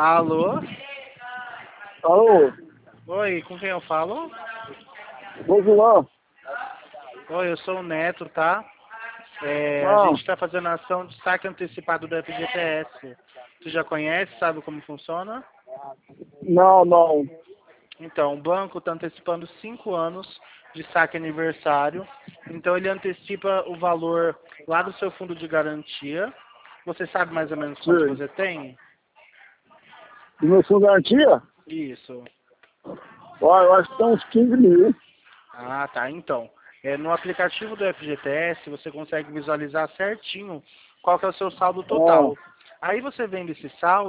Alô? Alô, Oi, com quem eu falo? ô João. Oi, eu sou o Neto, tá? A Ah, gente está fazendo a ação de saque antecipado do FGTS. Tu já conhece, sabe como funciona? não. Então, o banco está antecipando 5 anos de saque aniversário. Então, ele antecipa o valor lá do seu fundo de garantia. Você sabe mais ou menos quanto Sim. você tem? E meu fundo de garantia? Isso. Ó, eu acho que tem uns 15 mil. Ah, tá. Então, no aplicativo do FGTS, você consegue visualizar certinho qual que é o seu saldo Ah, total. Aí você vendo esse saldo,